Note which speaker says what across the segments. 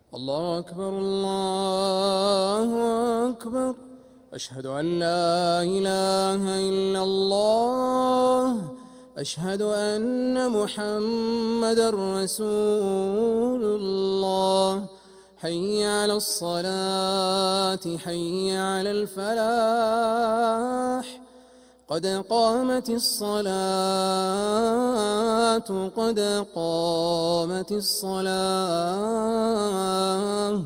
Speaker 1: الله أكبر الله أكبر. أشهد أن لا إله إلا الله. أشهد أن محمدًا رسول الله. حي على الصلاة حي على الفلاح. قد قامت الصلاة قد قامت الصلاة.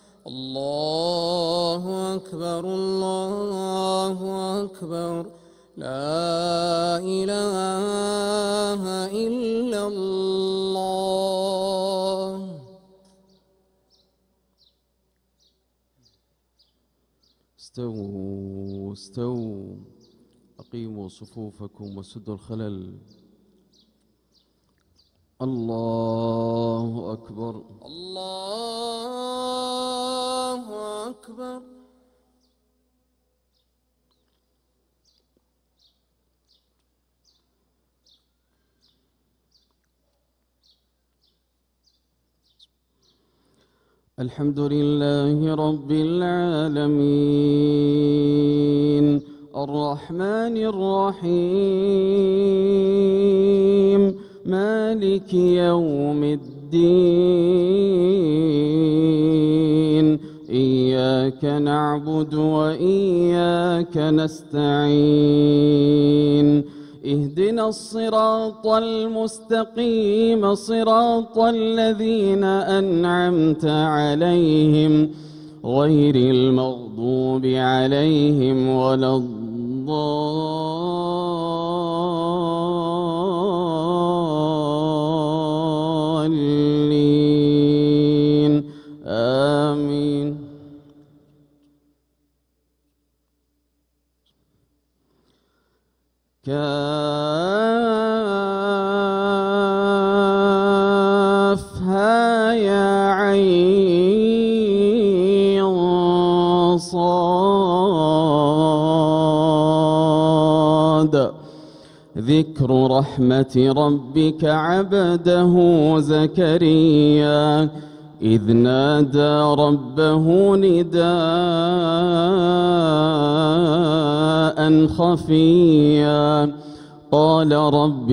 Speaker 1: الله أكبر الله أكبر. لا إله إلا الله.
Speaker 2: استووا استووا، أقيموا صفوفكم وسدوا الخلل. الله أكبر
Speaker 1: الله أكبر.
Speaker 2: الحمد لله رب العالمين الرحمن الرحيم مالك يوم الدين. إياك نعبد وإياك نستعين. اهدنا الصراط المستقيم صراط الذين أنعمت عليهم غير المغضوب عليهم ولا الضالين. آمين. كافها يا عين صاد. ذكر رحمة ربك عبده زكريا إذ نادى ربه نداء خفيا. قال رب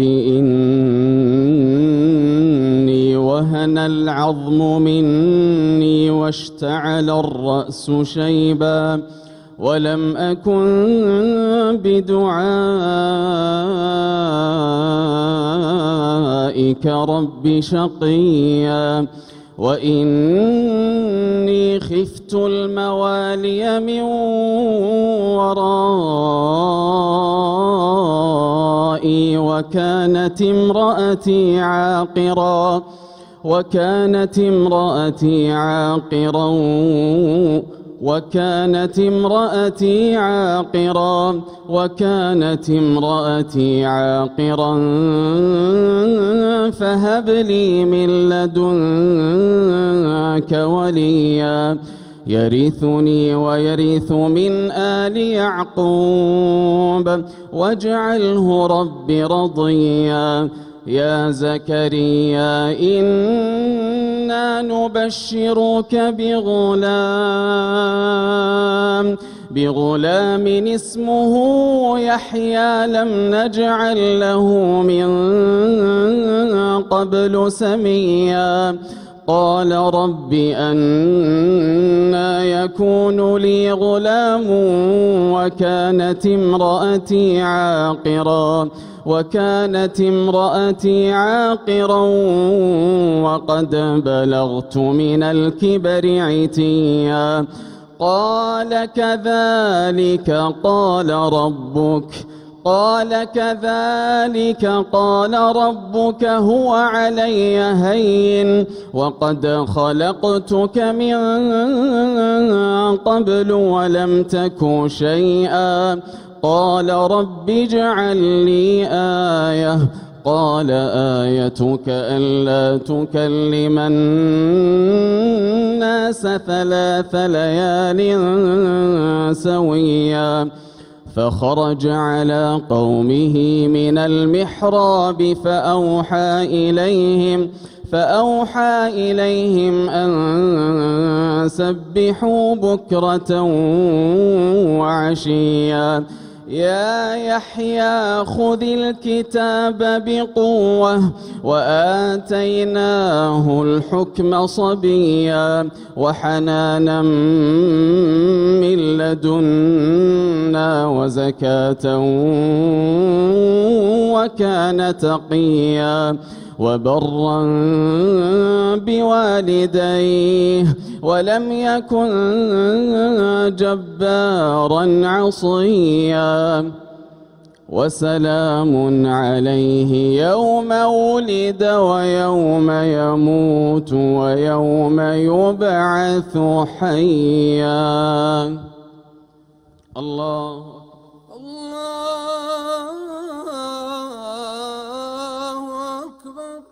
Speaker 2: إني وهن العظم مني واشتعل الرأس شيبا ولم أكن بدعائك رب شقيا. وإني خفت الموالي من ورائي وكانت امرأتي عاقرا فهب لي من لدنك وليا يرثني ويرث من آل يعقوب واجعله رب رضيا. يا زكريا إنا نبشرك بغلام اسمه يحيى لم نجعل له من قبل سميا. قال رب أنى يكون لي غلام وكانت امرأتي عاقرا وقد بلغت من الكبر عتيا. قال كذلك قال ربك هو علي هين وقد خلقتك من قبل ولم تك شيئا. قال رب اجعل لي آية. قال آيتك ألا تكلم الناس 3 ليال سويا. فخرج على قومه من المحراب فأوحى إليهم أن سبحوا بكرة وعشيا يا يحيى خذ الكتاب بقوة وآتيناه الحكم صبيا وحنانا من لدنا وزكاة وكان تقيا وبرا بوالديه ولم يكن جبارا عصيا وسلام عليه يوم ولد ويوم يموت ويوم يبعث حيا. الله
Speaker 1: أكبر.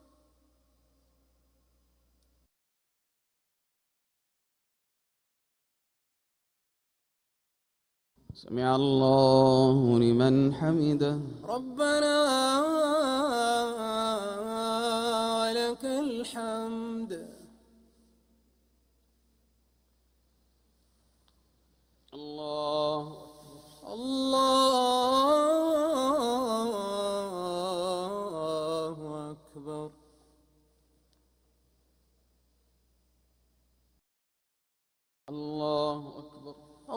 Speaker 2: سمع الله لمن حمده.
Speaker 1: ربنا ولك الحمد.
Speaker 2: الله
Speaker 1: أكبر.
Speaker 2: الله أكبر.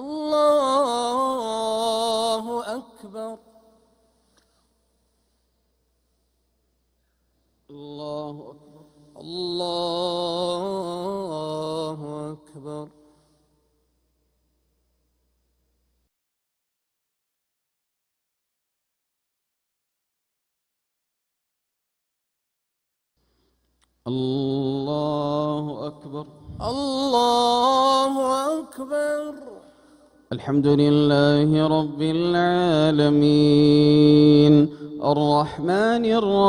Speaker 1: الله أكبر.
Speaker 2: الله أكبر.
Speaker 1: الله أكبر.
Speaker 2: الله أكبر.
Speaker 1: الله أكبر.
Speaker 2: الحمد لله رب العالمين الرحمن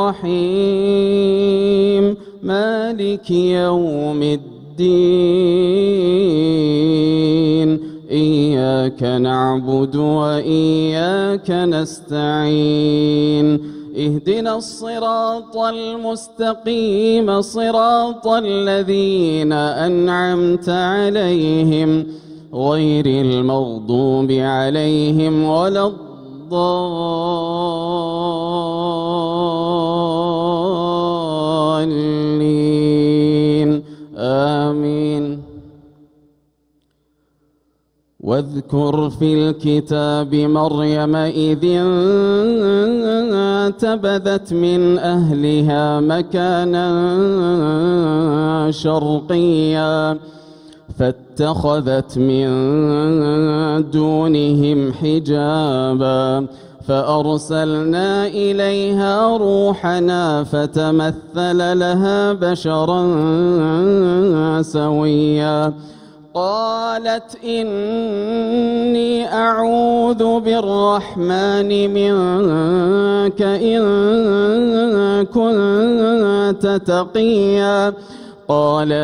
Speaker 2: الرحيم مالك يوم الدين إياك نعبد وإياك نستعين اهدنا الصراط المستقيم صراط الذين أنعمت عليهم غير المغضوب عليهم ولا الضالين آمين. واذكر في الكتاب مريم إذ انتبذت من أهلها مكانا شرقيا فاتخذت من دونهم حجابا فأرسلنا إليها روحنا فتمثل لها بشرا سويا قالت إني أعوذ بالرحمن منك إن كنت تقيا قال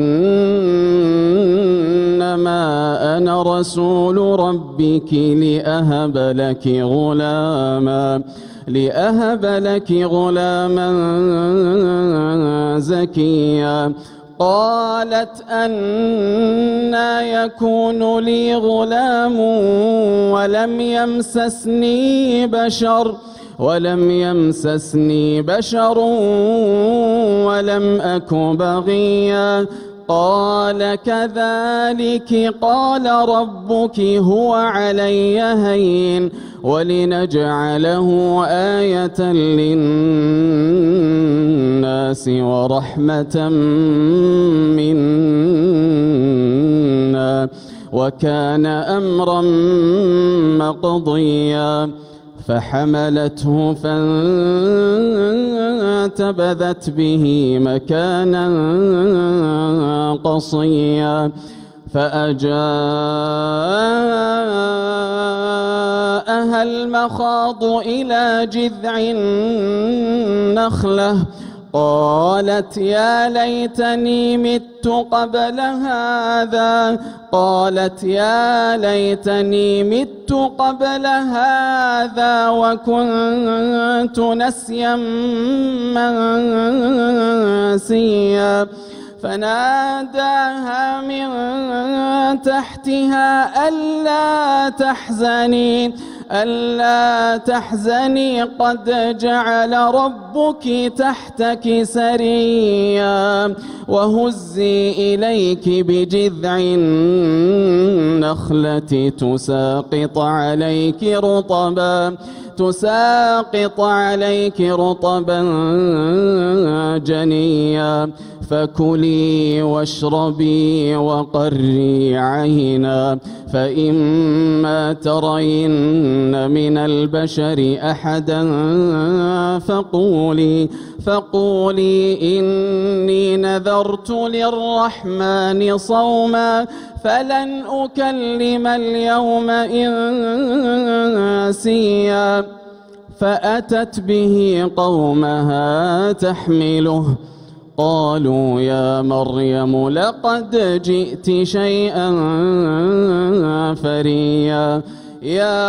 Speaker 2: إنما أنا رسول ربك لأهب لك غلاما زكيا قالت أنى يكون لي غلام ولم يمسسني بشر ولم أك بغيا قال كذلك قال ربك هو علي هين ولنجعله آية للناس ورحمة منا وكان أمرا مقضيا فحملته فانتبذت به مكانا قصيا فأجاءها المخاض إلى جذع النخلة قالت يا ليتني مت قبل هذا قالت يا ليتني مت قبل هذا وكنت نسيا منسيا فناداها من تحتها ألا تحزني قد جعل ربك تحتك سريا وهزي إليك بجذع النخلة تساقط عليك رطبا جنيا فكلي واشربي وقري عينا فإما ترين من البشر أحدا فقولي إني نذرت للرحمن صوما فلن أكلم اليوم إنسيا فأتت به قومها تحمله قالوا يا مريم لقد جئت شيئا فريا يا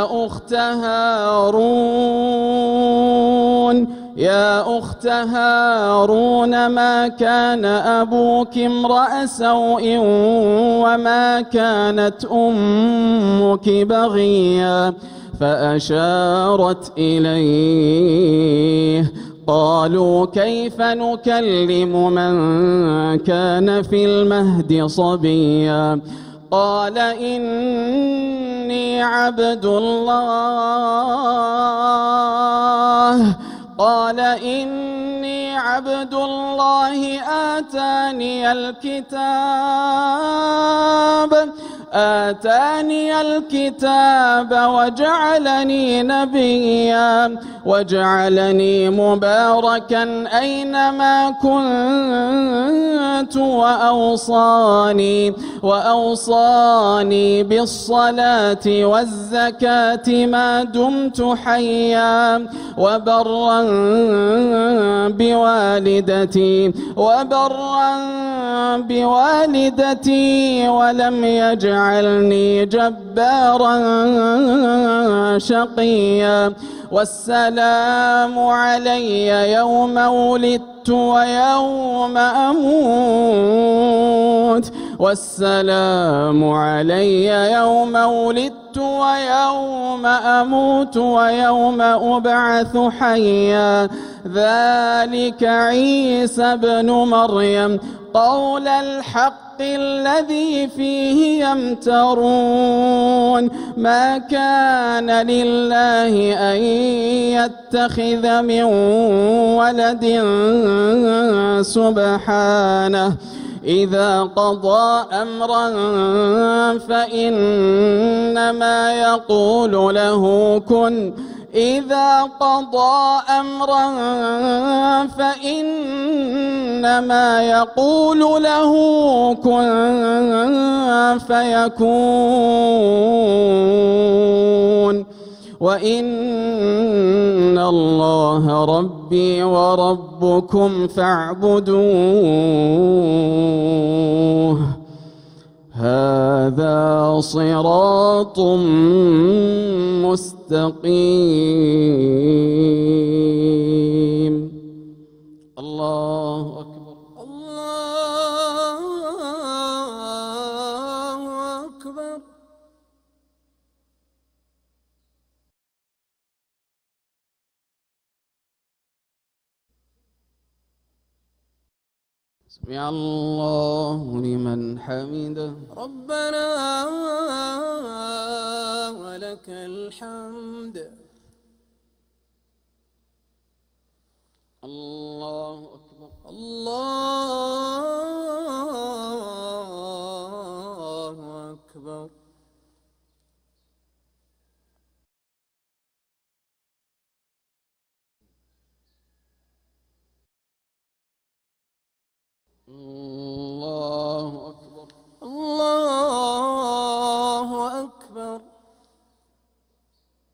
Speaker 2: أخت هارون ما كان أبوك امرأ سوء وما كانت أمك بغيا فأشارت إليه قالوا كيف نكلم من كان في المهد صبيا قال إني عبد الله آتاني الكتاب وجعلني نبيا وجعلني مباركا أينما كنت وأوصاني بالصلاة والزكاة ما دمت حيا وبرا بوالدتي ولم يجعلني جبارا شقيا والسلام علي يوم ولدت ويوم أموت ويوم أبعث حيا ذلك عيسى بن مريم قول الحق الذي فيه يمترون ما كان لله أن يتخذ من ولد سبحانه إذا قضى أمرا فإنما يقول له كن فيكون وإن الله ربي وربكم فاعبدوه هذا صراط مستقيم. الله أكبر.
Speaker 1: الله أكبر.
Speaker 2: سمع الله لمن حمده.
Speaker 1: ربنا ولك الحمد.
Speaker 2: الله أكبر.
Speaker 1: الله أكبر.
Speaker 2: الله أكبر.
Speaker 1: الله أكبر.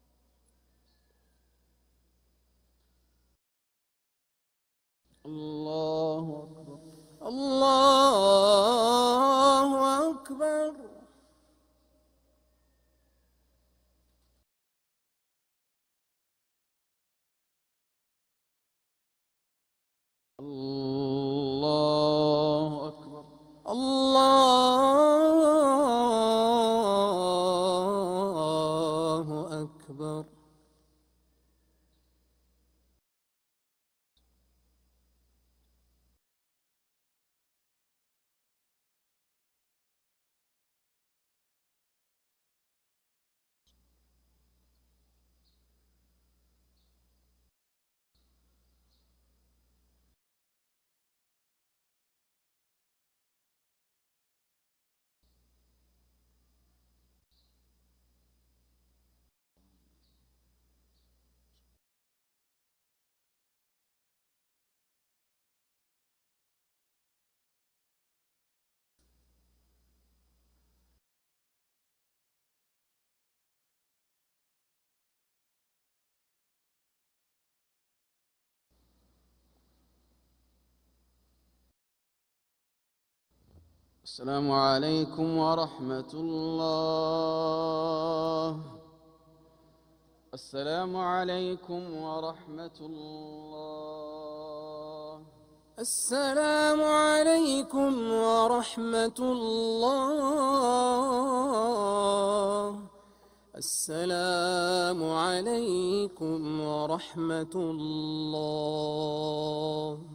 Speaker 2: الله
Speaker 1: الله أكبر.
Speaker 2: السلام عليكم ورحمة الله. السلام عليكم ورحمة الله.
Speaker 1: السلام عليكم ورحمة الله. السلام عليكم ورحمة الله.